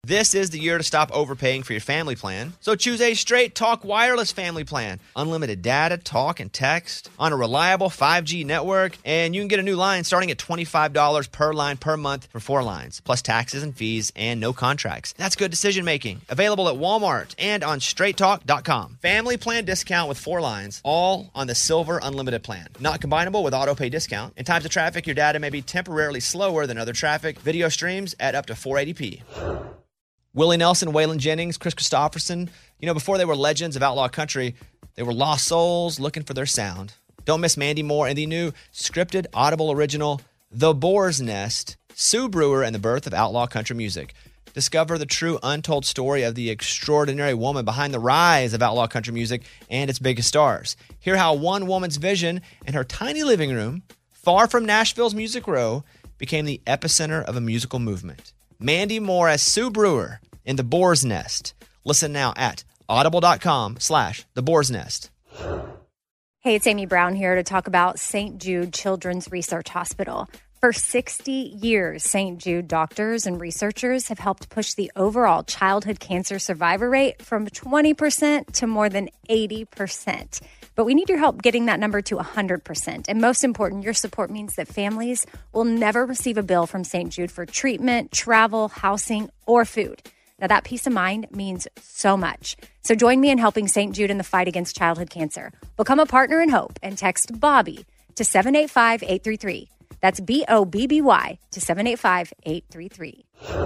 This is the year to stop overpaying for your family plan. So choose a Straight Talk Wireless family plan. Unlimited data, talk, and text on a reliable 5G network. And you can get a new line starting at $25 per line per month for 4 lines, plus taxes and fees and no contracts. That's good decision making. Available at Walmart and on straighttalk.com. Family plan discount with 4 lines, all on the Silver Unlimited plan. Not combinable with auto pay discount. In times of traffic, your data may be temporarily slower than other traffic. Video streams at up to 480p. Willie Nelson, Waylon Jennings, Chris Christopherson, before they were legends of outlaw country, they were lost souls looking for their sound. Don't miss Mandy Moore and the new scripted Audible original, The Boar's Nest, Sue Brewer and the Birth of Outlaw Country Music. Discover the true untold story of the extraordinary woman behind the rise of outlaw country music and its biggest stars. Hear how one woman's vision in her tiny living room, far from Nashville's Music Row, became the epicenter of a musical movement. Mandy Moore as Sue Brewer in The Boar's Nest. Listen now at audible.com/The Boar's Nest. Hey, it's Amy Brown here to talk about St. Jude Children's Research Hospital. For 60 years, St. Jude doctors and researchers have helped push the overall childhood cancer survivor rate from 20% to more than 80%. But we need your help getting that number to 100%. And most important, your support means that families will never receive a bill from St. Jude for treatment, travel, housing, or food. Now, that peace of mind means so much. So join me in helping St. Jude in the fight against childhood cancer. Become a partner in hope and text Bobby to 785-833. That's BOBBY to 785-833.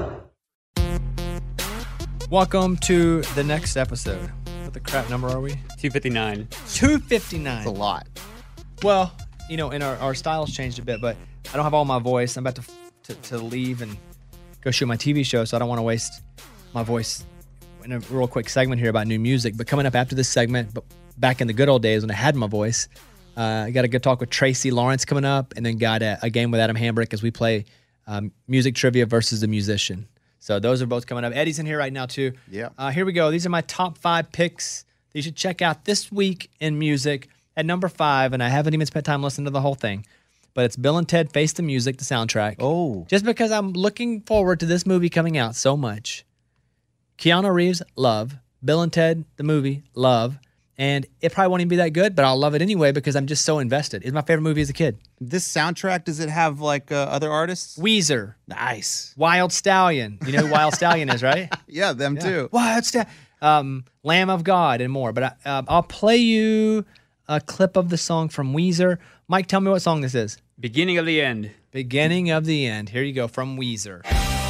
Welcome to the next episode. What the crap number are we? 259. 259. That's a lot. Well, and our style's changed a bit, but I don't have all my voice. I'm about to leave and go shoot my TV show, so I don't want to waste my voice in a real quick segment here about new music. But coming up after this segment, but back in the good old days when I had my voice, I got a good talk with Tracy Lawrence coming up, and then got a game with Adam Hambrick as we play music trivia versus the musician. So those are both coming up. Eddie's in here right now too. Yeah. Here we go. These are my top 5 picks that you should check out this week in music. At number 5, and I haven't even spent time listening to the whole thing, but it's Bill and Ted Face the Music, the soundtrack. Oh. Just because I'm looking forward to this movie coming out so much. Keanu Reeves, love. Bill and Ted, the movie, love. And it probably won't even be that good, but I'll love it anyway because I'm just so invested. It's my favorite movie as a kid. This soundtrack, does it have other artists? Weezer. Nice. Wild Stallion. You know who Wild Stallion is, right? Yeah, them too. Wild Stallion. Lamb of God and more. But I'll play you a clip of the song from Weezer. Mike, tell me what song this is. Beginning of the End. Beginning of the End. Here you go from Weezer.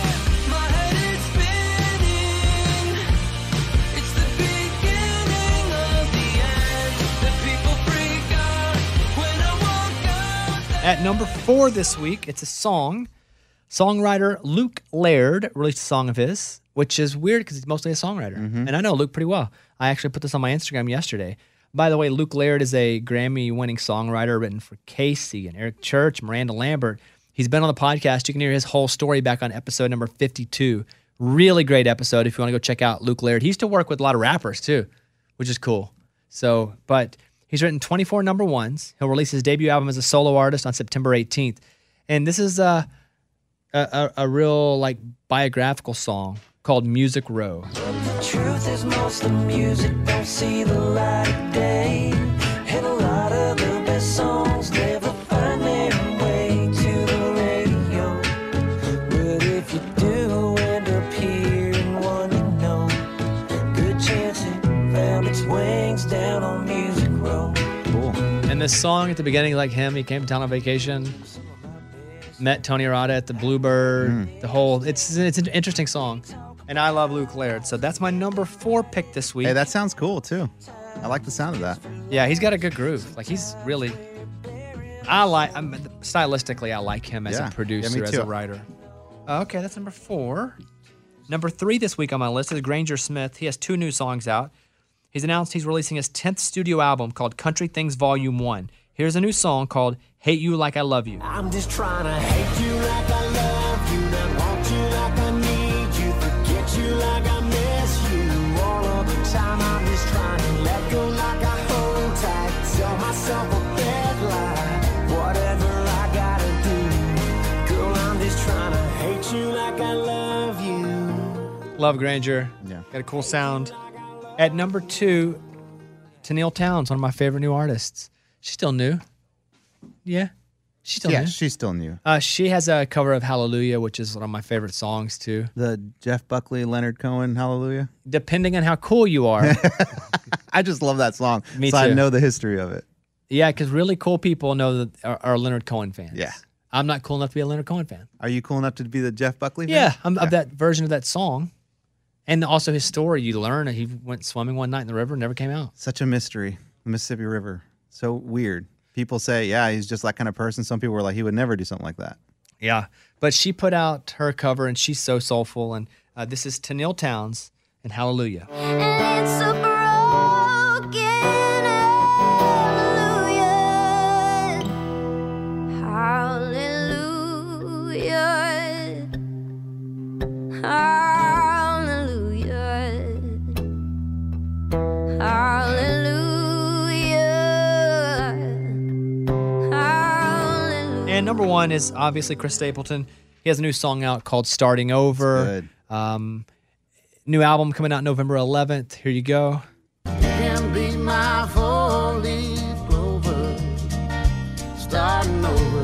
At number 4 this week, it's a song. Songwriter Luke Laird released a song of his, which is weird because he's mostly a songwriter. Mm-hmm. And I know Luke pretty well. I actually put this on my Instagram yesterday. By the way, Luke Laird is a Grammy-winning songwriter written for Casey and Eric Church, Miranda Lambert. He's been on the podcast. You can hear his whole story back on episode number 52. Really great episode if you want to go check out Luke Laird. He used to work with a lot of rappers too, which is cool. But he's written 24 number ones. He'll release his debut album as a solo artist on September 18th. And this is a real biographical song called Music Row. The truth is most of music don't see the light of day. And a lot of the best songs never find their way to the radio. But if you do end up hearing one, good chance it found its wings down on Music Row. Cool. And this song at the beginning, like him, he came to town on vacation, met Tony Arata at the Bluebird. It's an interesting song. And I love Luke Laird. So that's my number 4 pick this week. Hey, that sounds cool too. I like the sound of that. Yeah, he's got a good groove. He's really... stylistically, I like him as a producer, as a writer. Okay, that's number 4. Number 3 this week on my list is Granger Smith. He has 2 new songs out. He's announced he's releasing his 10th studio album called Country Things Volume 1. Here's a new song called Hate You Like I Love You. I'm just trying to hate you like I love you, not want you like I need you, forget you like I miss you. All of the time I'm just trying to let go like I hold tight, tell myself a bad lie, whatever I gotta do. Girl, I'm just trying to hate you like I love you. Love Granger. Yeah. Got a cool sound. At number 2, Tennille Townes, one of my favorite new artists. She's still new. Yeah. She's still Yeah, new. she's still new. She has a cover of Hallelujah, which is one of my favorite songs, too. The Jeff Buckley, Leonard Cohen, Hallelujah. Depending on how cool you are. I just love that song. Me so I too. know the history of it. Yeah, because really cool people know that are Leonard Cohen fans. Yeah. I'm not cool enough to be a Leonard Cohen fan. Are you cool enough to be the Jeff Buckley fan? Yeah, I'm of that version of that song. And also his story. You learn that he went swimming one night in the river and never came out. Such a mystery. The Mississippi River. So weird. People say, yeah, he's just that kind of person. Some people were like, he would never do something like that. Yeah. But she put out her cover, and she's so soulful. And this is Tennille Townes and Hallelujah. And it's a broken hallelujah. Hallelujah. Hallelujah. Hallelujah. And number 1 is obviously Chris Stapleton. He has a new song out called Starting Over. Good. New album coming out November 11th. Here you go. Can be my four-leaf clover, starting over.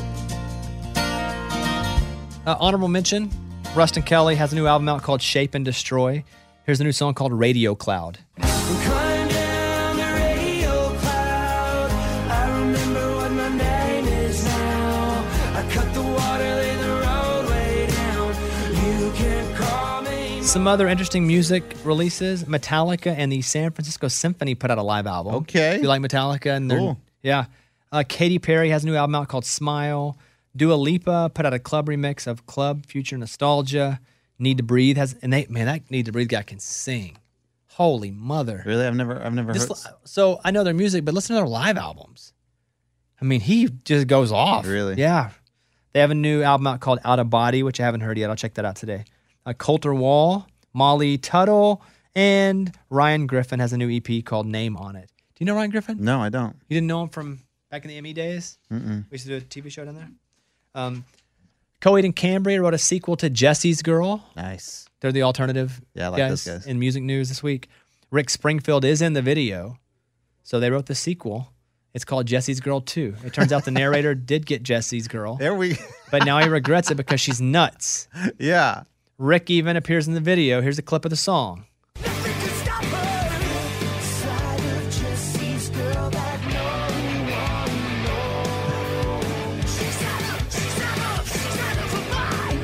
Honorable mention, Rustin Kelly has a new album out called Shape and Destroy. Here's a new song called Radio Cloud. Climb down the radio cloud. I remember what my name is now. I cut the water, lay the roadway down. You can call me. Some other interesting music releases. Metallica and the San Francisco Symphony put out a live album. Okay. If you like Metallica. And Cool. Yeah. Katy Perry has a new album out called Smile. Dua Lipa put out a club remix of Club Future Nostalgia. Need to Breathe has, and that Need to Breathe guy can sing. Holy mother. Really? I've never heard. So I know their music, but listen to their live albums. I mean, he just goes off. Really? Yeah. They have a new album out called Out of Body, which I haven't heard yet. I'll check that out today. Coulter Wall, Molly Tuttle, and Ryan Griffin has a new EP called Name on It. Do you know Ryan Griffin? No, I don't. You didn't know him from back in the ME days? We used to do a TV show down there. Coed and Cambria wrote a sequel to Jesse's Girl. Nice. They're the alternative Yeah, I like those guys. in music news this week. Rick Springfield is in the video, so they wrote the sequel. It's called Jesse's Girl 2. It turns out the narrator did get Jesse's Girl, There we. but now he regrets it because she's nuts. Yeah. Rick even appears in the video. Here's a clip of the song. Nothing can stop her. Side of Jesse's girl that no one knows. She's out of mine.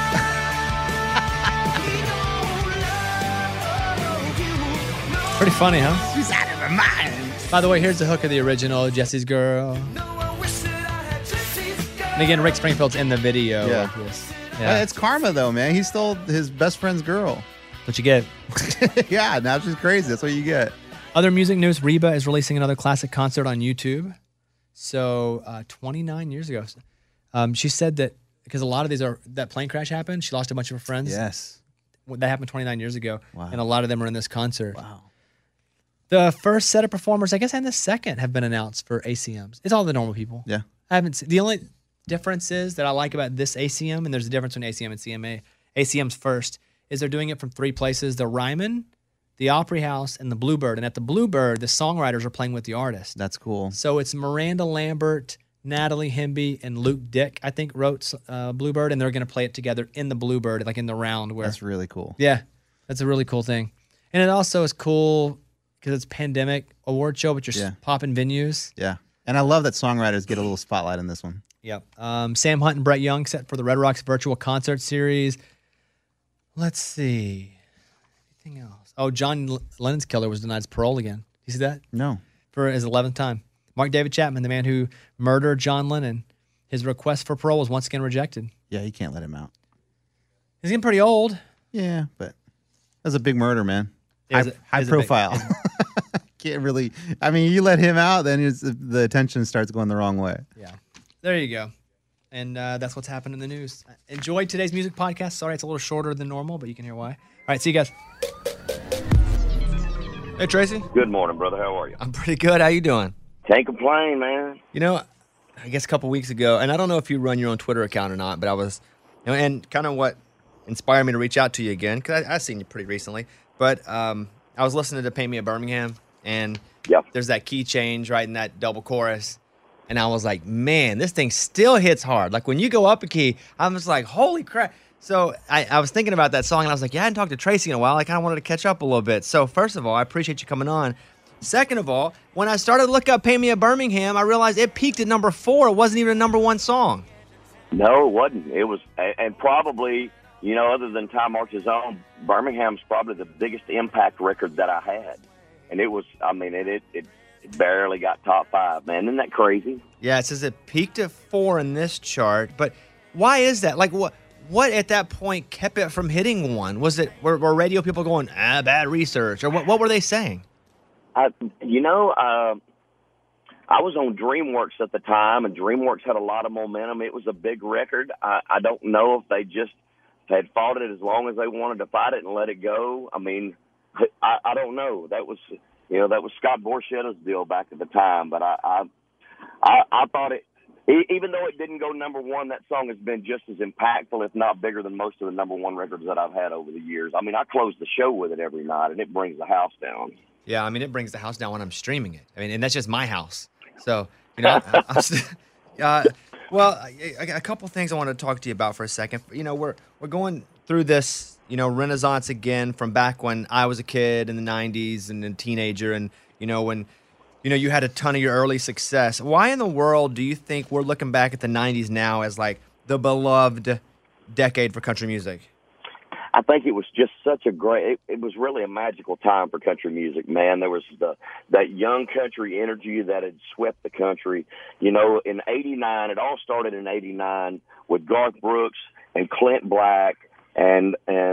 I don't love you. Pretty funny, huh? She's out of her mind. By the way, here's the hook of the original Jesse's Girl. No, I wish that I had Jesse's girl. And again, Rick Springfield's in the video Yeah. of this. Yeah. It's karma, though, man. He stole his best friend's girl. What you get. Yeah, now she's crazy. That's what you get. Other music news, Reba is releasing another classic concert on YouTube. So 29 years ago. She said that because a lot of these that plane crash happened, she lost a bunch of her friends. Yes. That happened 29 years ago. Wow. And a lot of them are in this concert. Wow. The first set of performers, I guess, and the second have been announced for ACMs. It's all the normal people. Yeah. I haven't seen, the only difference is that I like about this ACM, and there's a difference between ACM and CMA. ACM's first is they're doing it from 3 places: the Ryman, the Opry House, and the Bluebird. And at the Bluebird, the songwriters are playing with the artist. That's cool. So it's Miranda Lambert, Natalie Hemby, and Luke Dick, I think, wrote Bluebird, and they're going to play it together in the Bluebird, like in the round where. That's really cool. Yeah, that's a really cool thing. And it also is cool because it's pandemic award show, but you're Yeah. popping venues. Yeah. And I love that songwriters get a little spotlight in this one. Yep. Sam Hunt and Brett Young set for the Red Rocks virtual concert series. Let's see. Anything else? Oh, John Lennon's killer was denied his parole again. You see that? No. For his 11th time. Mark David Chapman, the man who murdered John Lennon, his request for parole was once again rejected. Yeah, you can't let him out. He's getting pretty old. Yeah, but that's a big murder, man. Is High, it- high is it big? profile. Can't really. I mean, you let him out, then the attention starts going the wrong way. Yeah. There you go. And that's what's happened in the news. Enjoy today's music podcast. Sorry it's a little shorter than normal, but you can hear why. All right, see you guys. Hey, Tracy. Good morning, brother. How are you? I'm pretty good. How you doing? Can't complain, man. You know, I guess a couple weeks ago, and I don't know if you run your own Twitter account or not, but I was, and kind of what inspired me to reach out to you again because I've seen you pretty recently. But I was listening to Pay Me at Birmingham, and Yeah. there's that key change right in that double chorus. And I was like, man, this thing still hits hard. Like when you go up a key, I'm just like, holy crap. So I was thinking about that song, and I was like, yeah, I hadn't talked to Tracy in a while. I kind of wanted to catch up a little bit. So first of all, I appreciate you coming on. Second of all, when I started to look up Pay Me at Birmingham, I realized it peaked at number 4. It wasn't even a number 1 song. No, it wasn't. It was, and probably, other than Time Marches On, Birmingham's probably the biggest impact record that I had. And it was, it barely got top 5, man. Isn't that crazy? Yeah, it says it peaked at 4 in this chart. But why is that? Like, what at that point kept it from hitting 1? Was it, were radio people going, bad research? Or what were they saying? I was on DreamWorks at the time, and DreamWorks had a lot of momentum. It was a big record. I don't know if they just had fought it as long as they wanted to fight it and let it go. I mean, I don't know. That was Scott Borchetta's deal back at the time. But I thought it, even though it didn't go number 1, that song has been just as impactful, if not bigger, than most of the number 1 records that I've had over the years. I mean, I close the show with it every night, and it brings the house down. Yeah, I mean, it brings the house down when I'm streaming it. I mean, and that's just my house. So, well, a couple things I want to talk to you about for a second. We're going through this, renaissance again from back when I was a kid in the 90s and a teenager, and, when, you had a ton of your early success. Why in the world do you think we're looking back at the 90s now as, like, the beloved decade for country music? I think it was just such a great, it was really a magical time for country music, man. There was that young country energy that had swept the country. In 89, it all started in 89 with Garth Brooks and Clint Black and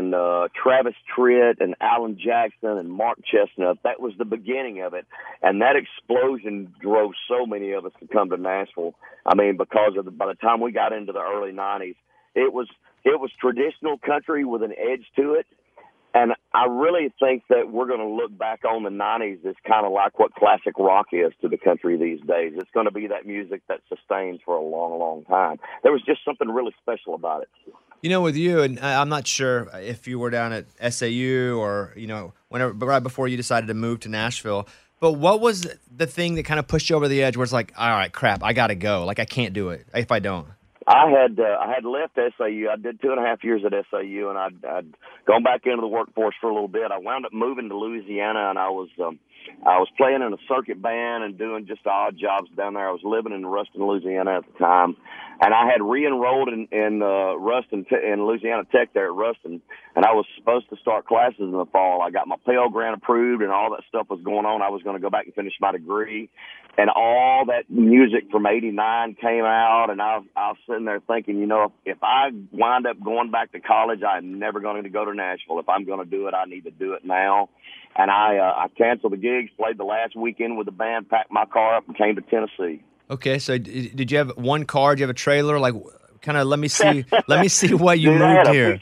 Travis Tritt and Alan Jackson and Mark Chestnut. That was the beginning of it. And that explosion drove so many of us to come to Nashville. I mean, because by the time we got into the early 90s, it was traditional country with an edge to it. And I really think that we're going to look back on the 90s as kind of like what classic rock is to the country these days. It's going to be that music that sustains for a long, long time. There was just something really special about it. With you, and I'm not sure if you were down at SAU or, whenever, but right before you decided to move to Nashville, but what was the thing that kind of pushed you over the edge where it's like, all right, crap, I got to go. Like, I can't do it if I don't. I had left SAU. I did 2.5 years at SAU, and I'd gone back into the workforce for a little bit. I wound up moving to Louisiana, and I was playing in a circuit band and doing just odd jobs down there. I was living in Ruston, Louisiana at the time, and I had re-enrolled in Ruston in Louisiana Tech there at Ruston, and I was supposed to start classes in the fall. I got my Pell Grant approved, and all that stuff was going on. I was going to go back and finish my degree. And all that music from 89 came out, and I was sitting there thinking, if I wind up going back to college, I'm never going to go to Nashville. If I'm going to do it, I need to do it now. And I canceled the gigs, played the last weekend with the band, packed my car up, and came to Tennessee. Okay, so did you have one car? Did you have a trailer? Like, kind of let me see what you Dude, moved I here.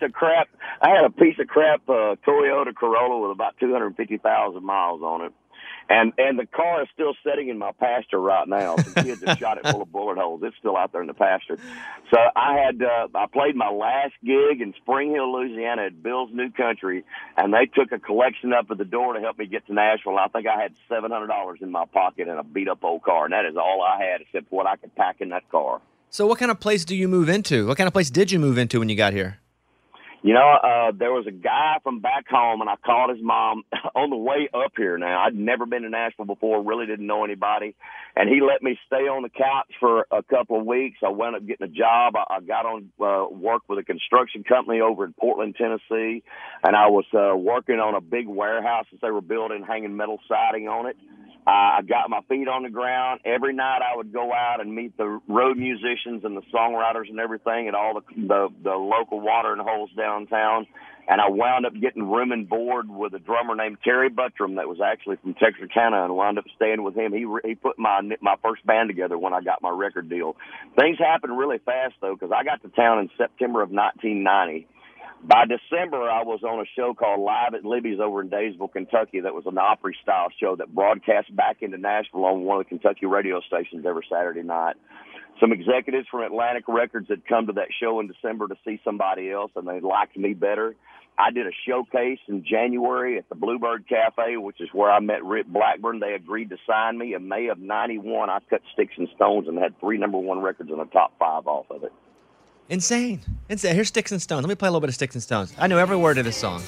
I had a piece of crap Toyota Corolla with about 250,000 miles on it. And the car is still sitting in my pasture right now. Some kids have shot it full of bullet holes. It's still out there in the pasture. So I played my last gig in Spring Hill, Louisiana at Bill's New Country, and they took a collection up at the door to help me get to Nashville. I think I had $700 in my pocket and a beat-up old car, and that is all I had except what I could pack in that car. So what kind of place do you move into? What kind of place did you move into when you got here? There was a guy from back home, and I called his mom on the way up here now. I'd never been to Nashville before, really didn't know anybody, and he let me stay on the couch for a couple of weeks. I wound up getting a job. I got on work with a construction company over in Portland, Tennessee, and I was working on a big warehouse that they were building, hanging metal siding on it. I got my feet on the ground. Every night I would go out and meet the road musicians and the songwriters and everything at all the local watering holes downtown. And I wound up getting room and board with a drummer named Terry Buttram that was actually from Texarkana, and wound up staying with him. He put my first band together when I got my record deal. Things happened really fast, though, because I got to town in September of 1990. By December, I was on a show called Live at Libby's over in Daysville, Kentucky. That was an Opry-style show that broadcast back into Nashville on one of the Kentucky radio stations every Saturday night. some executives from Atlantic Records had come to that show in December to see somebody else, and they liked me better. I did a showcase in January at the Bluebird Cafe, which is where I met Rick Blackburn. They agreed to sign me. In May of '91, I cut Sticks and Stones and had 3 #1 records in the top 5 off of it. Insane. Here's Sticks and Stones. Let me play a little bit of Sticks and Stones. I know every word of this song.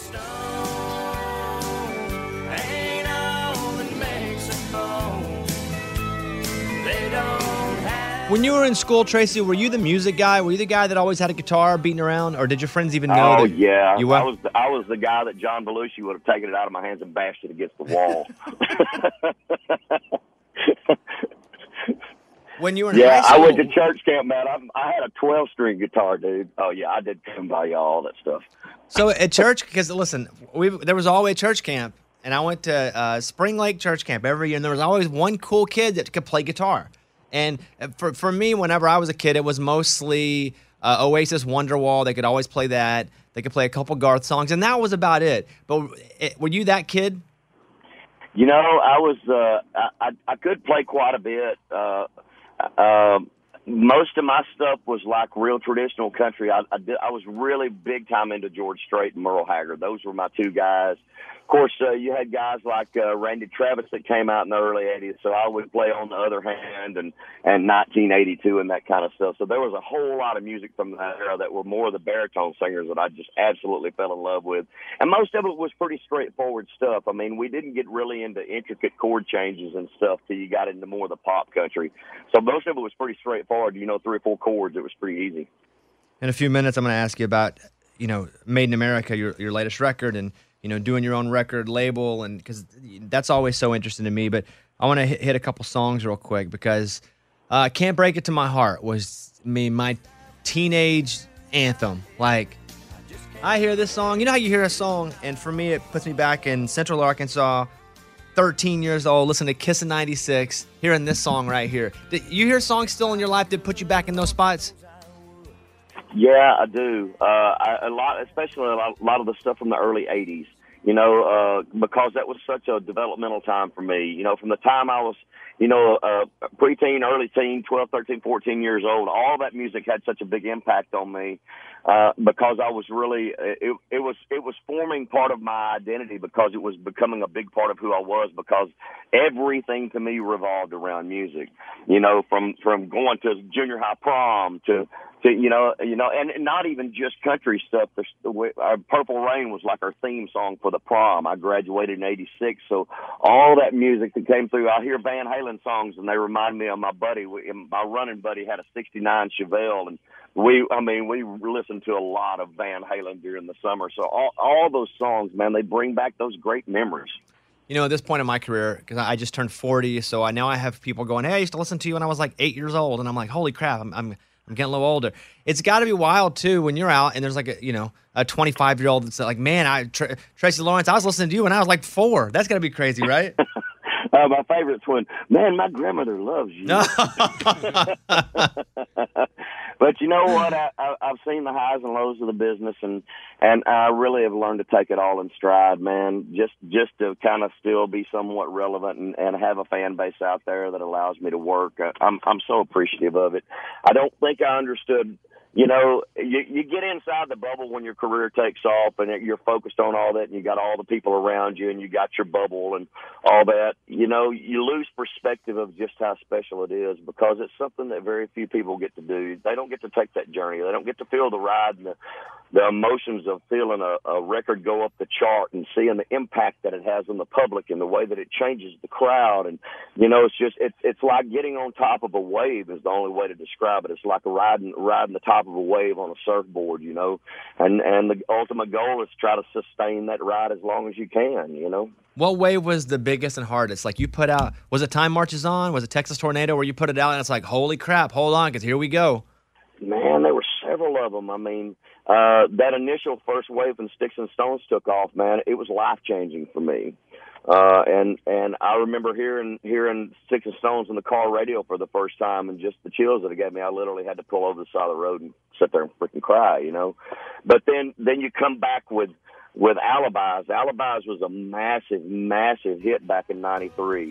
When you were in school, Tracy, were you the music guy? Were you the guy that always had a guitar beating around, or did your friends even know? Oh, that yeah. you were? I was the guy that John Belushi would have taken it out of my hands and bashed it against the wall. When you were in high Yeah, school, I went to church camp, man. I had a 12-string guitar, dude. Oh, yeah, I did come by all that stuff. So at church, because listen, there was always church camp, and I went to Spring Lake Church Camp every year, and there was always one cool kid that could play guitar. And for me, whenever I was a kid, it was mostly Oasis, Wonderwall. They could always play that. They could play a couple Garth songs, and that was about it. But were you that kid? You know, I was. I could play quite a bit. Most of my stuff was like real traditional country. I was really big time into George Strait and Merle Haggard. Those were my 2 guys. Of course, you had guys like Randy Travis that came out in the early 80s, so I would play On the Other Hand and 1982 and that kind of stuff. So there was a whole lot of music from that era that were more of the baritone singers that I just absolutely fell in love with. And most of it was pretty straightforward stuff. I mean, we didn't get really into intricate chord changes and stuff till you got into more of the pop country. So most of it was pretty straightforward. 3 or 4 chords. It was pretty easy. In a few minutes, I'm going to ask you about, Made in America, your latest record, and doing your own record label, and because that's always so interesting to me. But I want to hit a couple songs real quick because Can't Break It to My Heart was my teenage anthem. Like, I hear this song. You know how you hear a song, and for me, it puts me back in Central Arkansas, 13 years old, listening to Kiss in 96, hearing this song right here. Did you hear songs still in your life that put you back in those spots? Yeah, I do. A lot, especially a lot of the stuff from the early 80s, because that was such a developmental time for me. From the time I was, preteen, early teen, 12, 13, 14 years old, all that music had such a big impact on me because I was really, it was forming part of my identity because it was becoming a big part of who I was because everything to me revolved around music, from going to junior high prom to and not even just country stuff. Purple Rain was like our theme song for the prom. I graduated in '86, so all that music that came through, I hear Van Halen songs, and they remind me of my buddy. My running buddy had a '69 Chevelle, and we listened to a lot of Van Halen during the summer. So all those songs, man, they bring back those great memories. At this point in my career, because I just turned 40, so now I have people going, "Hey, I used to listen to you when I was like 8 years old," and I'm like, "Holy crap, I'm getting a little older." It's got to be wild too when you're out and there's like a 25-year-old that's like, "Man, Tracy Lawrence, I was listening to you when I was like 4." That's got to be crazy, right? My favorite's when, "Man, my grandmother loves you." But you know what? I've seen the highs and lows of the business, and I really have learned to take it all in stride, man. Just to kind of still be somewhat relevant and have a fan base out there that allows me to work. I'm so appreciative of it. I don't think I understood. You get inside the bubble when your career takes off and you're focused on all that and you got all the people around you and you got your bubble and all that. You lose perspective of just how special it is because it's something that very few people get to do. They don't get to take that journey. They don't get to feel the ride and the emotions of feeling a record go up the chart and seeing the impact that it has on the public and the way that it changes the crowd. And, it's like getting on top of a wave is the only way to describe it. It's like riding the top of a wave on a surfboard, and the ultimate goal is to try to sustain that ride as long as you can, What wave was the biggest and hardest? Like you put out, was it Time Marches On? Was it Texas Tornado where you put it out and it's like, holy crap, hold on, because here we go. Man, there were several of them. I mean, that initial first wave when Sticks and Stones took off, man, it was life-changing for me. And I remember hearing Sticks and Stones on the car radio for the first time and just the chills that it gave me. I literally had to pull over the side of the road and sit there and freaking cry, But then you come back with Alibis. Alibis was a massive, massive hit back in '93.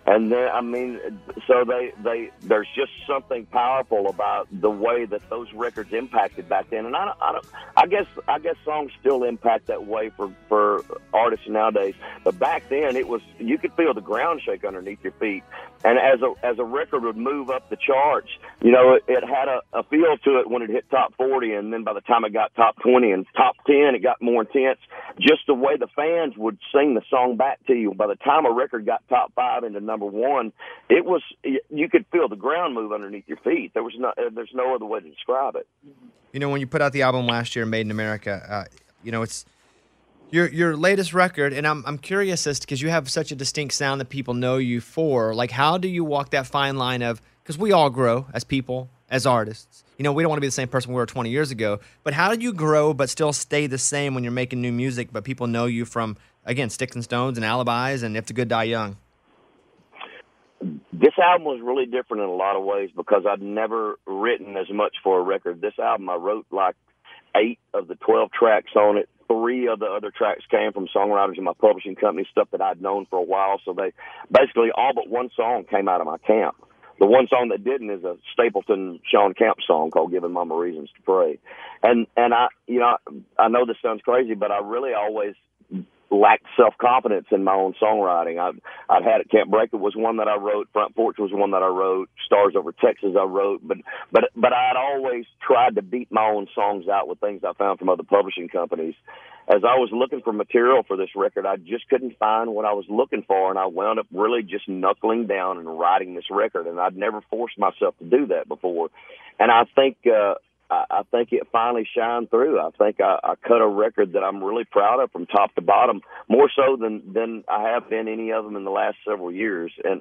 And then, I mean, so there's just something powerful about the way that those records impacted back then. And I guess songs still impact that way for artists nowadays. But back then, you could feel the ground shake underneath your feet. And as a record would move up the charts, it had a feel to it when it hit top 40, and then by the time it got top 20 and top 10, it got more intense. Just the way the fans would sing the song back to you. By the time a record got top 5 into number 1, you could feel the ground move underneath your feet. There's no other way to describe it. When you put out the album last year, Made in America, it's your latest record, and I'm curious as because you have such a distinct sound that people know you for. Like, how do you walk that fine line of, because we all grow as people, as artists. We don't want to be the same person we were 20 years ago, but how do you grow but still stay the same when you're making new music, but people know you from, again, Sticks and Stones and Alibis and If the Good Die Young? This album was really different in a lot of ways because I'd never written as much for a record. This album, I wrote like 8 of the 12 tracks on it. 3 of the other tracks came from songwriters in my publishing company, stuff that I'd known for a while. So they basically all but one song came out of my camp. The one song that didn't is a Stapleton Sean Kemp song called "Giving Mama Reasons to Pray." And I know this sounds crazy, but I really always lacked self-confidence in my own songwriting. I'd had it. Can't Break It was one that I wrote. Front Porch was one that I wrote. Stars Over Texas I wrote. But I'd always tried to beat my own songs out with things I found from other publishing companies. As I was looking for material for this record, I just couldn't find what I was looking for, and I wound up really just knuckling down and writing this record. And I'd never forced myself to do that before. And I think it finally shined through. I think I cut a record that I'm really proud of from top to bottom, more so than I have been any of them in the last several years. And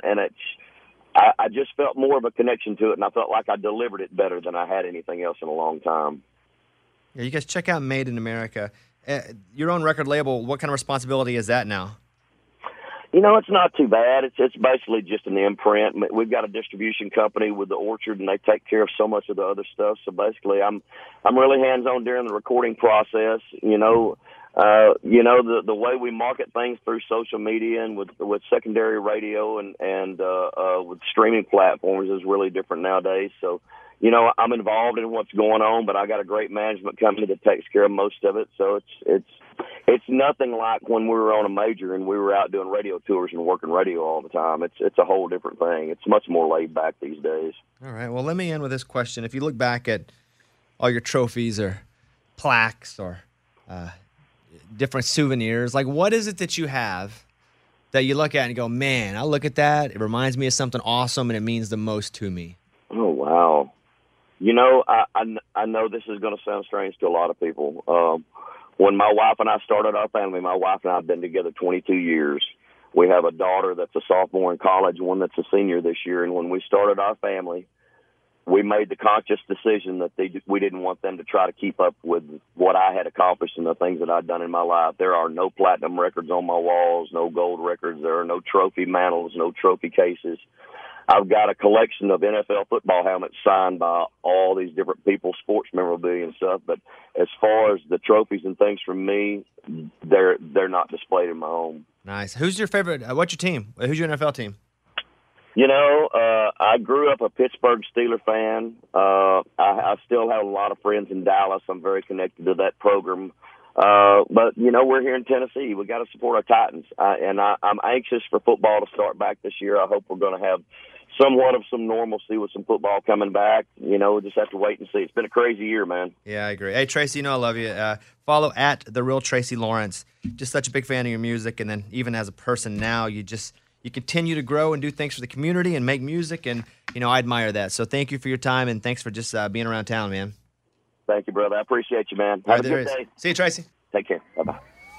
I just felt more of a connection to it, and I felt like I delivered it better than I had anything else in a long time. Yeah, you guys check out Made in America. Your own record label, what kind of responsibility is that now? It's not too bad. It's basically just an imprint. We've got a distribution company with the Orchard, and they take care of so much of the other stuff. So basically, I'm really hands-on during the recording process. The way we market things through social media and with secondary radio and with streaming platforms is really different nowadays. So, I'm involved in what's going on, but I got a great management company that takes care of most of it. So it's nothing like when we were on a major and we were out doing radio tours and working radio all the time. It's a whole different thing. It's much more laid back these days. All right. Well, let me end with this question. If you look back at all your trophies or plaques or different souvenirs, like what is it that you have that you look at and go, man, I look at that, it reminds me of something awesome and it means the most to me? Oh, wow. I know this is going to sound strange to a lot of people. When my wife and I started our family, my wife and I have been together 22 years. We have a daughter that's a sophomore in college, one that's a senior this year. And when we started our family, we made the conscious decision that we didn't want them to try to keep up with what I had accomplished and the things that I'd done in my life. There are no platinum records on my walls, no gold records. There are no trophy mantles, no trophy cases. I've got a collection of NFL football helmets signed by all these different people, sports memorabilia and stuff. But as far as the trophies and things from me, they're not displayed in my home. Nice. Who's your favorite? What's your team? Who's your NFL team? I grew up a Pittsburgh Steelers fan. I still have a lot of friends in Dallas. I'm very connected to that program. But we're here in Tennessee. We got to support our Titans. I'm anxious for football to start back this year. I hope we're going to have somewhat of some normalcy with some football coming back. We'll just have to wait and see. It's been a crazy year, man. Yeah, I agree. Hey, Tracy, I love you. Follow at The Real Tracy Lawrence. Just such a big fan of your music. And then even as a person now, you continue to grow and do things for the community and make music. And, I admire that. So thank you for your time, and thanks for just being around town, man. Thank you, brother. I appreciate you, man. Have a good day. See you, Tracy. Take care. Bye-bye.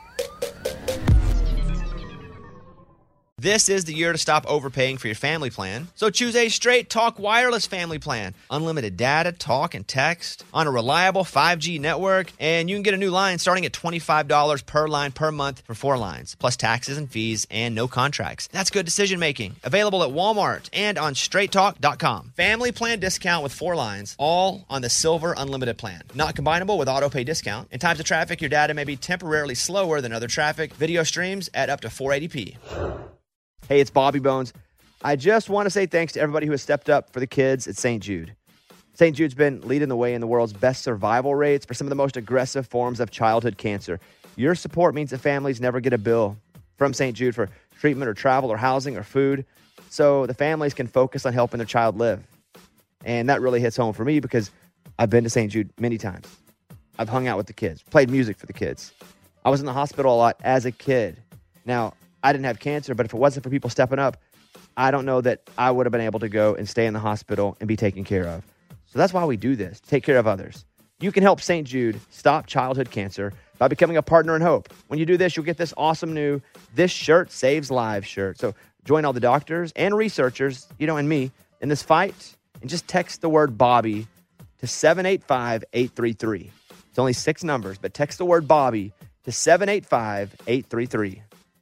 This is the year to stop overpaying for your family plan. So choose a Straight Talk Wireless family plan. Unlimited data, talk, and text on a reliable 5G network. And you can get a new line starting at $25 per line per month for 4 lines, plus taxes and fees and no contracts. That's good decision making. Available at Walmart and on straighttalk.com. Family plan discount with 4 lines, all on the Silver Unlimited plan. Not combinable with auto pay discount. In times of traffic, your data may be temporarily slower than other traffic. Video streams at up to 480p. Hey, it's Bobby Bones. I just want to say thanks to everybody who has stepped up for the kids at St. Jude. St. Jude's been leading the way in the world's best survival rates for some of the most aggressive forms of childhood cancer. Your support means that families never get a bill from St. Jude for treatment or travel or housing or food, so the families can focus on helping their child live. And that really hits home for me because I've been to St. Jude many times. I've hung out with the kids, played music for the kids. I was in the hospital a lot as a kid. Now, I didn't have cancer, but if it wasn't for people stepping up, I don't know that I would have been able to go and stay in the hospital and be taken care of. So that's why we do this, to take care of others. You can help St. Jude stop childhood cancer by becoming a partner in hope. When you do this, you'll get this awesome new This Shirt Saves Lives shirt. So join all the doctors and researchers, and me, in this fight, and just text the word Bobby to 785-833. It's only 6 numbers, but text the word Bobby to 785-833.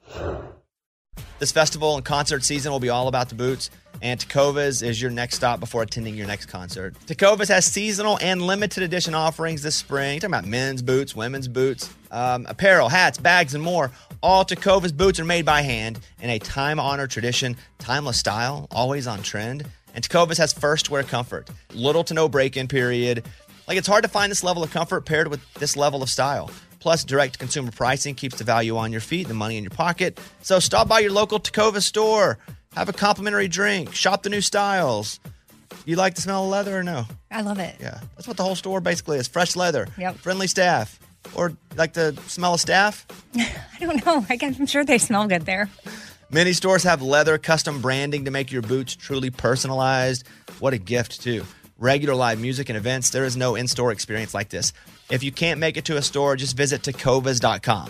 This festival and concert season will be all about the boots, and Tecovas is your next stop before attending your next concert. Tecovas has seasonal and limited edition offerings this spring. Talking about men's boots, women's boots, apparel, hats, bags, and more. All Tecovas boots are made by hand in a time-honored tradition, timeless style, always on trend. And Tecovas has first-wear comfort, little to no break-in period. It's hard to find this level of comfort paired with this level of style. Plus, direct consumer pricing keeps the value on your feet, the money in your pocket. So stop by your local Tecovas store, have a complimentary drink, shop the new styles. You like the smell of leather or no? I love it. Yeah, that's what the whole store basically is. Fresh leather, Yep. friendly staff. Or like the smell of staff? I don't know. I'm sure they smell good there. Many stores have leather custom branding to make your boots truly personalized. What a gift, too. Regular live music and events, there is no in-store experience like this. If you can't make it to a store, just visit Tecovas.com.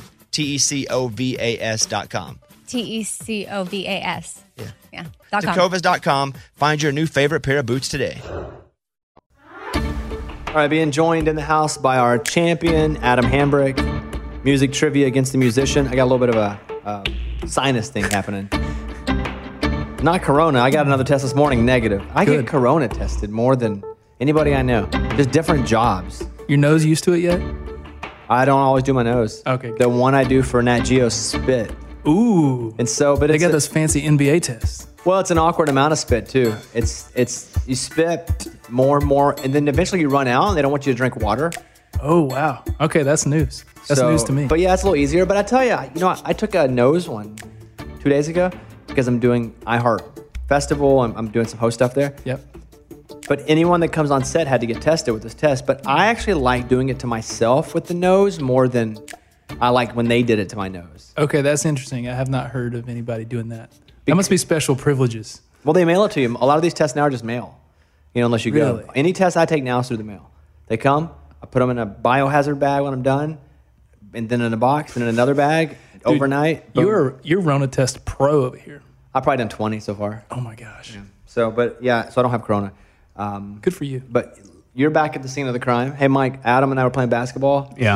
Tecovas.com. Tecovas. Yeah. .com. Tecovas.com. Find your new favorite pair of boots today. All right, being joined in the house by our champion, Adam Hambrick. Music trivia against the musician. I got a little bit of a sinus thing happening. Not corona. I got another test this morning, negative. I get corona tested more than anybody I know. Just different jobs. Your nose used to it yet? I don't always do my nose. Okay, good. The one I do for Nat Geo spit. Ooh. And so, but They it's got those fancy NBA tests. well, it's an awkward amount of spit too. It's you spit more and more, and then eventually you run out, and they don't want you to drink water. Oh, wow. Okay, that's news. That's news to me. But yeah, it's a little easier. But I tell you, I took a nose one 2 days ago because I'm doing iHeart Festival. I'm doing some host stuff there. Yep. But anyone that comes on set had to get tested with this test. But I actually like doing it to myself with the nose more than I like when they did it to my nose. Okay, that's interesting. I have not heard of anybody doing that. That must be special privileges. Well, they mail it to you. A lot of these tests now are just mail. Unless you Really? go. Any test I take now is through the mail. They come, I put them in a biohazard bag when I'm done, and then in a box, and in another bag overnight. Boom. You're Rona test pro over here. I've probably done 20 so far. Oh my gosh. So I don't have corona. Good for you. But you're back at the scene of the crime. Hey, Mike, Adam and I were playing basketball Yeah.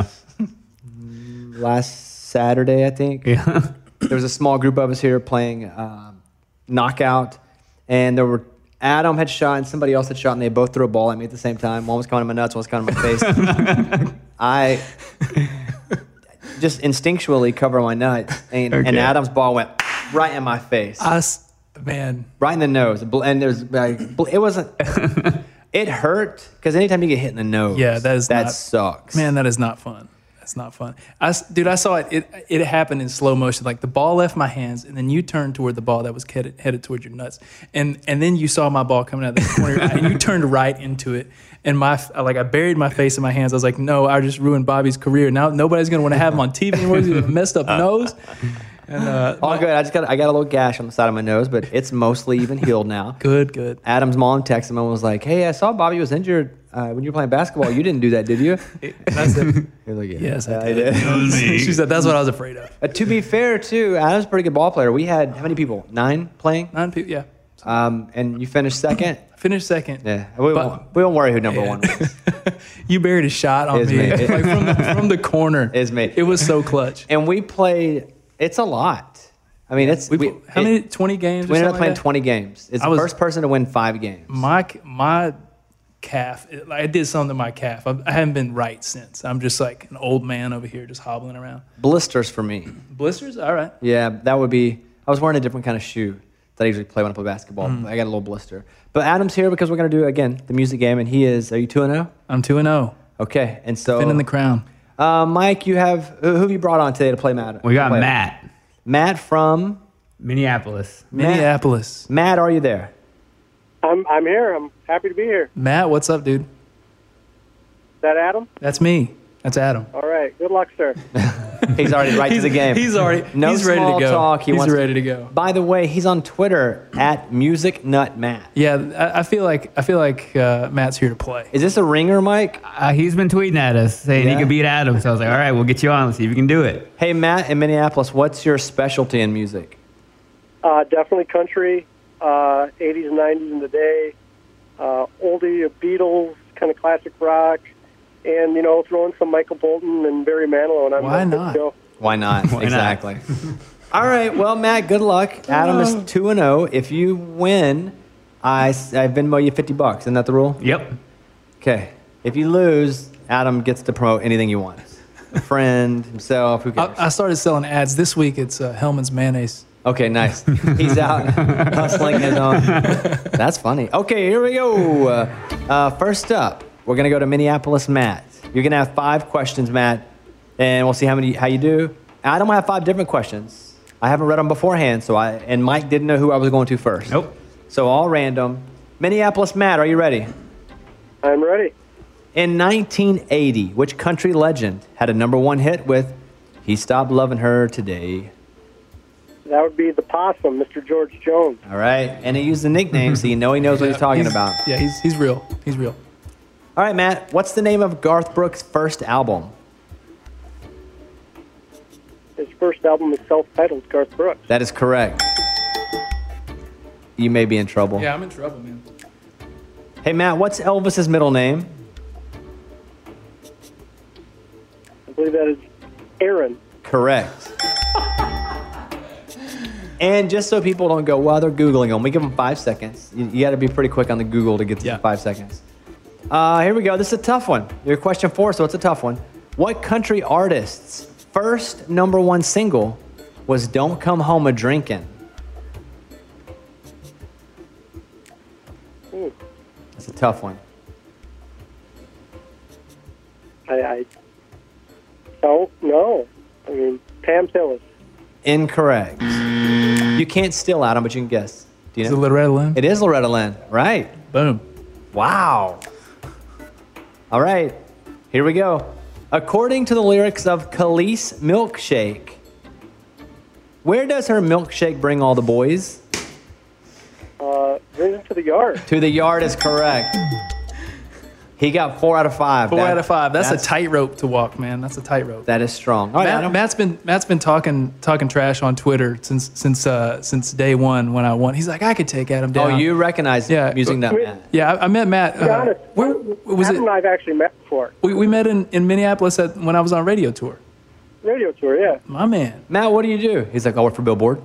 last Saturday, I think. Yeah. There was a small group of us here playing knockout, and there were Adam had shot and somebody else had shot, and they both threw a ball at me at the same time. One was coming in my nuts, one was coming in my face. I just instinctually cover my nuts, and Adam's ball went right in my face. Man. Right in the nose. And there's it wasn't, it hurt, because anytime you get hit in the nose, Yeah, that sucks. Man, that is not fun. That's not fun. I saw it. It happened in slow motion. Like the ball left my hands, and then you turned toward the ball that was headed towards your nuts, and then you saw my ball coming out of the corner, and you turned right into it. And I buried my face in my hands. I was like, no, I just ruined Bobby's career. Now nobody's gonna want to have him on TV anymore. He's got a messed up nose. And all good. I got a little gash on the side of my nose, but it's mostly even healed now. Good. Adam's mom texted him and was like, "Hey, I saw Bobby was injured when you were playing basketball. You didn't do that, did you?" I said, You're like, yes, I did. She said, that's what I was afraid of. To be fair, too, Adam's a pretty good ball player. We had how many people? 9 playing. 9 people, yeah. And you finished second. Finished second. Yeah, we won't worry who number one was. You buried a shot on me, me. like from the corner. It's me. It was so clutch. And we played. It's a lot. I mean, How many? 20 games? We ended up like playing that? 20 games. It's the first person to win 5 games. My calf. I did something to my calf. I haven't been right since. I'm just like an old man over here, just hobbling around. Blisters for me. Blisters? All right. Yeah, that would be. I was wearing a different kind of shoe that I usually play when I play basketball. I got a little blister. But Adam's here because we're going to do, again, the music game, and he is, are you 2-0? I'm 2-0. Okay, and so... Defending the crown. Mike, who have you brought on today to play Matt? We got Matt. Matt from... Minneapolis. Minneapolis. Matt, are you there? I'm here. I'm happy to be here. Matt, what's up, dude? Is that Adam? That's me. That's Adam. All right. Good luck, sir. He's already right to the game. He's ready small to go. Talk. He's ready to go. By the way, he's on Twitter at MusicNutMatt. Yeah, I feel like Matt's here to play. Is this a ringer, Mike? He's been tweeting at us saying he could beat Adam. So I was like, all right, we'll get you on. Let's see if you can do it. Hey, Matt in Minneapolis, what's your specialty in music? Definitely country, 80s and 90s in the day, oldie, Beatles, kind of classic rock, and, throw in some Michael Bolton and Barry Manilow. And Why not? Why not? Exactly. All right. Well, Matt, good luck. Adam is 2-0. If you win, I Venmo you $50. Isn't that the rule? Yep. Okay. If you lose, Adam gets to promote anything he wants. A friend, himself, who cares? I started selling ads. This week it's Hellman's Mayonnaise. Okay, nice. He's out hustling his own. That's funny. Okay, here we go. First up, we're going to go to Minneapolis Matt. You're going to have 5 questions, Matt, and we'll see how you do. Adam will have 5 different questions. I haven't read them beforehand, and Mike didn't know who I was going to first. Nope. So all random. Minneapolis Matt, are you ready? I'm ready. In 1980, which country legend had a #1 hit with "He Stopped Loving Her Today"? That would be the Possum, Mr. George Jones. All right, and he used the nickname, so you know he knows what he's talking about. Yeah, he's real. He's real. All right, Matt, what's the name of Garth Brooks' first album? His first album is self-titled, Garth Brooks. That is correct. You may be in trouble. Yeah, I'm in trouble, man. Hey, Matt, what's Elvis's middle name? I believe that is Aaron. Correct. And just so people don't go, well, they're Googling them, we give them 5 seconds. You got to be pretty quick on the Google to get to 5 seconds. Here we go. This is a tough one. Your question 4, so it's a tough one. What country artist's first #1 single was "Don't Come Home A-Drinkin'"? That's a tough one. I don't know. I mean, Pam Tillis. Incorrect. You can't steal, Adam, but you can guess. Do you Is know? it Loretta Lynn? It is Loretta Lynn. Right. Boom. Wow. All right. Here we go. According to the lyrics of Khalees Milkshake, where does her milkshake bring all the boys? Bring them to the yard. To the yard is correct. He got 4 out of 5. 4 out of 5. That's a tightrope to walk, man. That's a tightrope. That is strong. All right, Adam. Matt's been talking trash on Twitter since day one when I won. He's like, I could take Adam down. Oh, you recognize Music Nut Matt. Yeah, I met Matt. To be honest, where was Adam it? and I've actually met before. We met in Minneapolis when I was on radio tour. Radio tour, yeah. My man. Matt, what do you do? He's like, I work for Billboard.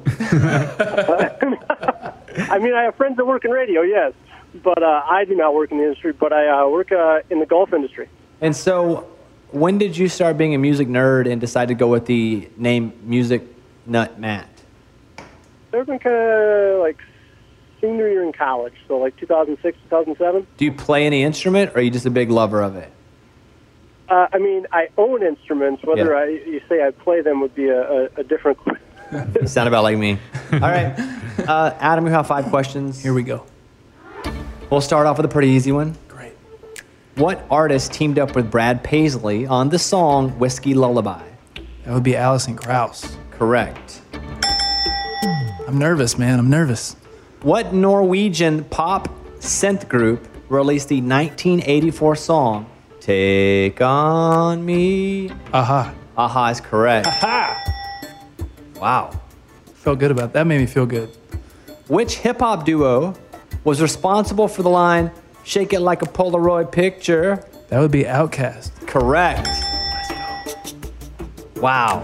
I mean, I have friends that work in radio, yes. But I do not work in the industry, but I work in the golf industry. And so, when did you start being a music nerd and decide to go with the name Music Nut Matt? There's been kind of like senior year in college, so like 2006, 2007. Do you play any instrument, or are you just a big lover of it? I mean, I own instruments. Whether you say I play them would be a different question. You sound about like me. All right. Adam, you have 5 questions. Here we go. We'll start off with a pretty easy one. Great. What artist teamed up with Brad Paisley on the song Whiskey Lullaby? That would be Alison Krauss. Correct. I'm nervous, man. I'm nervous. What Norwegian pop synth group released the 1984 song Take On Me? Aha. Aha is correct. Aha. Wow. Felt good about that. That made me feel good. Which hip-hop duo was responsible for the line, "Shake it like a Polaroid picture"? That would be Outkast. Correct. Let's go. Wow.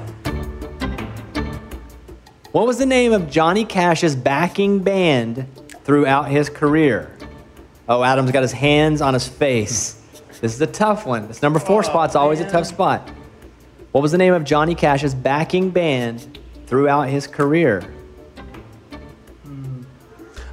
What was the name of Johnny Cash's backing band throughout his career? Oh, Adam's got his hands on his face. This is a tough one. This number 4 spot's always a tough spot. What was the name of Johnny Cash's backing band throughout his career?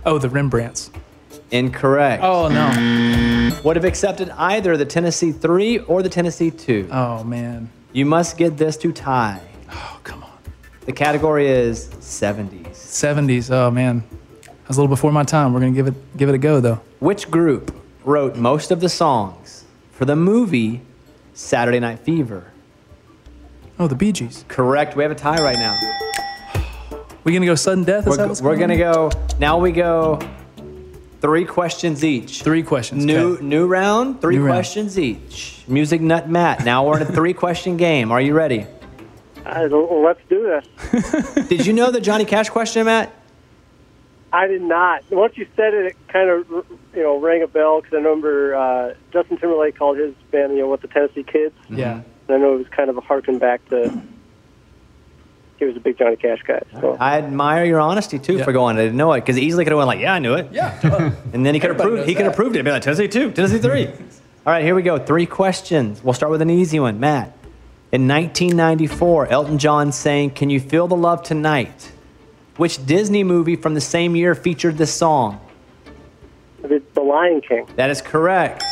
Oh, the Rembrandts. Incorrect. Oh, no. Would have accepted either the Tennessee 3 or the Tennessee 2. Oh, man. You must get this to tie. Oh, come on. The category is 70s. 70s. Oh, man. I was a little before my time. We're going to give it a go, though. Which group wrote most of the songs for the movie Saturday Night Fever? Oh, the Bee Gees. Correct. We have a tie right now. We going to go sudden death? We're going to go. Now we go 3 questions each. 3 questions. New round, 3 questions each. Music Nut Matt. Now we're in a 3-question game. Are you ready? Let's do this. Did you know the Johnny Cash question, Matt? I did not. Once you said it, it kind of rang a bell because I remember Justin Timberlake called his band, what, the Tennessee Kids. Yeah. And I know it was kind of a harken back to he was a big Johnny Cash guy. So. I admire your honesty too for going. I didn't know it because he easily could have went like, "Yeah, I knew it." Yeah. And then he could have proved. He could have proved it. Be like Tennessee 2, Tennessee 3. All right, here we go. 3 questions. We'll start with an easy one, Matt. In 1994, Elton John sang "Can You Feel the Love Tonight?" Which Disney movie from the same year featured this song? The Lion King. That is correct.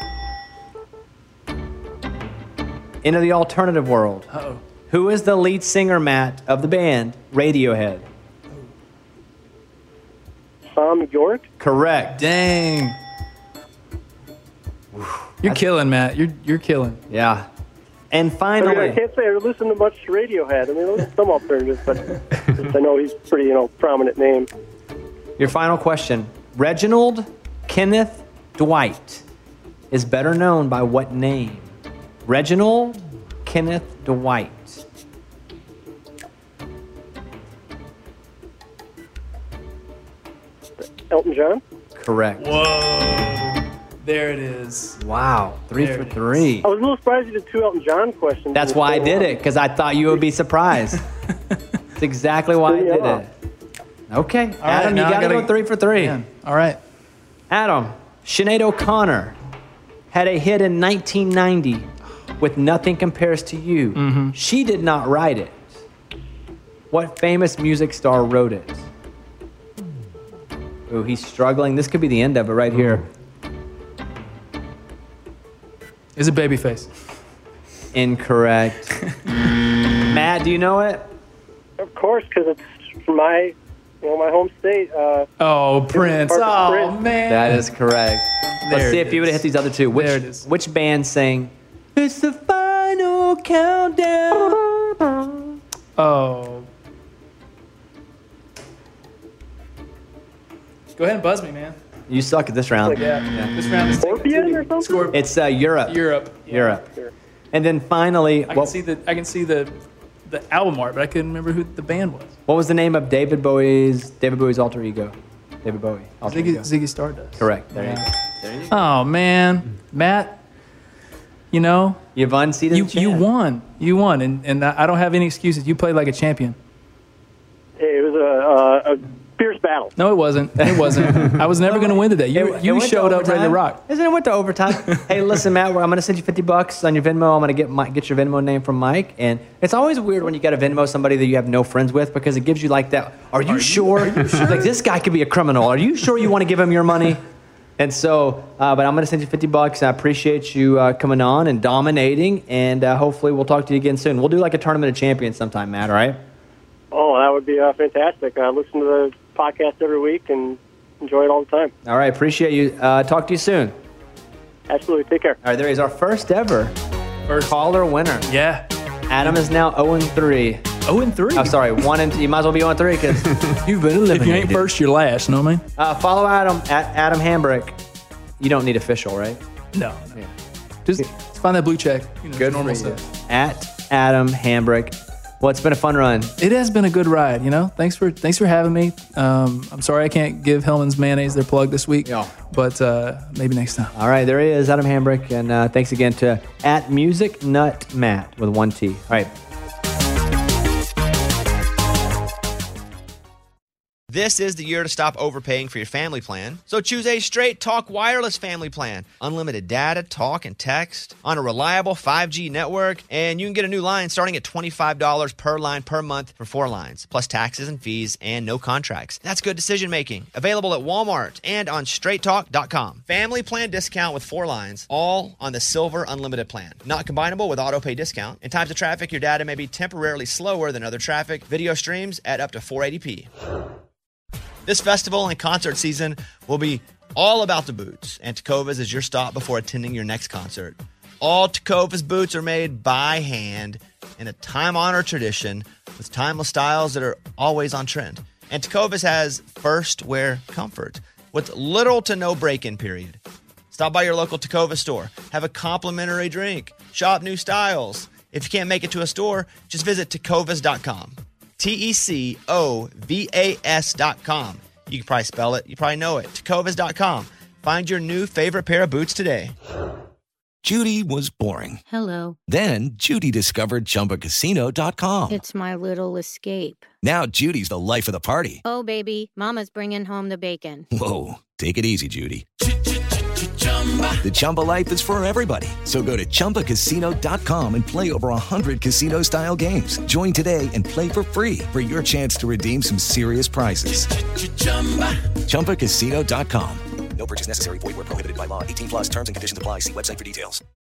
Into the alternative world. Uh-oh. Who is the lead singer, Matt, of the band Radiohead? Thom Yorke? Correct. Dang. You're killing, Matt. You're killing. Yeah. And finally, I can't say I listen to much Radiohead. I mean, there's some alternatives, but just I know he's a pretty, prominent name. your final question. Reginald Kenneth Dwight is better known by what name? Reginald Kenneth Dwight. Elton John? Correct. Whoa. There it is. Wow. 3 for 3. I was a little surprised you did 2 Elton John questions. That's why I did it, because I thought you would be surprised. That's exactly why I did it. Okay. All Adam, right, you got to go 3 for 3. Man. All right. Adam, Sinead O'Connor had a hit in 1990 with Nothing Compares to You. Mm-hmm. She did not write it. What famous music star wrote it? Ooh, he's struggling. This could be the end of it right here. Is it Babyface? Incorrect. Matt, do you know it? Of course, because it's from my, my home state. Oh, Prince. Oh, Prince. man. That is correct. Let's see if you would have hit these other two. There it is. Which band sang "It's the Final Countdown"? Oh. Go ahead and buzz me, man. You suck at this round. Yeah. This round is Scorpion or something? Scorpion. It's Europe. Europe. Europe. And then finally, I can see the album art, but I couldn't remember who the band was. what was the name of David Bowie's alter ego? David Bowie. Alter ego. Ziggy Stardust. Correct. There you go. There you go. Oh man, Matt. You've unseated the you champ. won. You won, and I don't have any excuses. You played like a champion. Hey, it was a fierce battle. No, it wasn't. It wasn't. I was never going to win today. It You went to showed up ready to overtime. rock. Isn't it went to overtime? Hey, listen, Matt, I'm going to send you $50 on your Venmo. I'm going to get your Venmo name from Mike. And it's always weird when you got to Venmo somebody that you have no friends with because it gives you like that. Are you sure? Like, this guy could be a criminal. Are you sure you want to give him your money? And so, but I'm going to send you $50. I appreciate you coming on and dominating. And hopefully we'll talk to you again soon. We'll do like a tournament of champions sometime, Matt, all right? Oh, that would be fantastic. I listen to the podcast every week and enjoy it all the time. All right, appreciate you. Talk to you soon. Absolutely. Take care. All right, there he is, our first ever caller winner. Yeah. Adam is now 0-3. 0-3. Oh, sorry, 1-2. You might as well be 0-3 because you've been If eliminated. you ain't first, you're last. Know what I mean? Follow Adam at Adam Hambrick. You don't need official, right? No. Just find that blue check. Good normal for you. stuff. At Adam Hambrick. Well, it's been a fun run. It has been a good ride. Thanks for having me. I'm sorry I can't give Hellman's Mayonnaise their plug this week. Yeah. But maybe next time. All right, there he is, Adam Hambrick, and thanks again to at Music Nut Matt with 1 T. All right. This is the year to stop overpaying for your family plan. So choose a Straight Talk Wireless family plan. Unlimited data, talk, and text on a reliable 5G network. And you can get a new line starting at $25 per line per month for 4 lines, plus taxes and fees and no contracts. That's good decision making. Available at Walmart and on straighttalk.com. Family plan discount with 4 lines, all on the Silver Unlimited plan. Not combinable with auto pay discount. In times of traffic, your data may be temporarily slower than other traffic. Video streams at up to 480p. This festival and concert season will be all about the boots, and Tecovas is your stop before attending your next concert. All Tecovas boots are made by hand in a time-honored tradition with timeless styles that are always on trend. And Tecovas has first wear comfort with little to no break-in period. Stop by your local Tecovas store, have a complimentary drink, shop new styles. If you can't make it to a store, just visit tecovas.com. Tecovas.com. You can probably spell it. You probably know it. Tecovas.com. Find your new favorite pair of boots today. Judy was boring. Hello. Then Judy discovered ChumbaCasino.com. It's my little escape. Now Judy's the life of the party. Oh, baby, mama's bringing home the bacon. Whoa, take it easy, Judy. The Chumba life is for everybody. So go to ChumbaCasino.com and play over 100 casino-style games. Join today and play for free for your chance to redeem some serious prizes. ChumbaCasino.com. No purchase necessary. Void where prohibited by law. 18+ terms and conditions apply. See website for details.